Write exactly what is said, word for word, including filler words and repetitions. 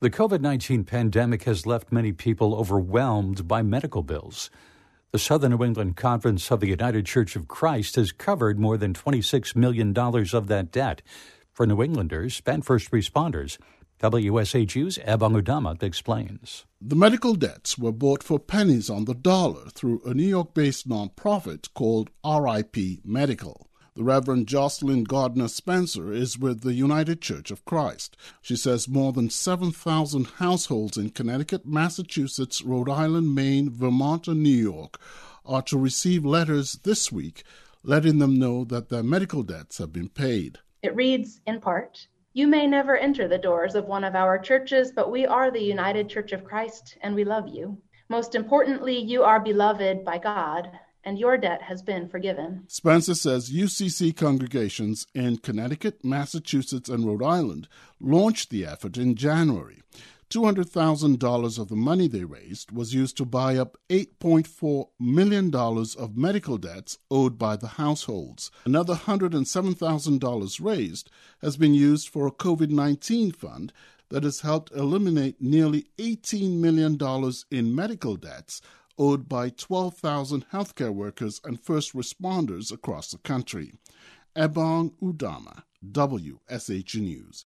The covid nineteen pandemic has left many people overwhelmed by medical bills. The Southern New England Conference of the United Church of Christ has covered more than twenty-six million dollars of that debt for New Englanders and first responders. W S H U's Ebong Udama explains. The medical debts were bought for pennies on the dollar through a New York-based nonprofit called R I P Medical. The Reverend Jocelyn Gardner Spencer is with the United Church of Christ. She says more than seven thousand households in Connecticut, Massachusetts, Rhode Island, Maine, Vermont, and New York are to receive letters this week letting them know that their medical debts have been paid. It reads, in part, "You may never enter the doors of one of our churches, but we are the United Church of Christ, and we love you. Most importantly, you are beloved by God, and your debt has been forgiven." Spencer says U C C congregations in Connecticut, Massachusetts, and Rhode Island launched the effort in January. two hundred thousand dollars of the money they raised was used to buy up eight point four million dollars of medical debts owed by the households. Another one hundred seven thousand dollars raised has been used for a covid nineteen fund that has helped eliminate nearly eighteen million dollars in medical debts owed by twelve thousand healthcare workers and first responders across the country. Ebong Udama, W S H U News.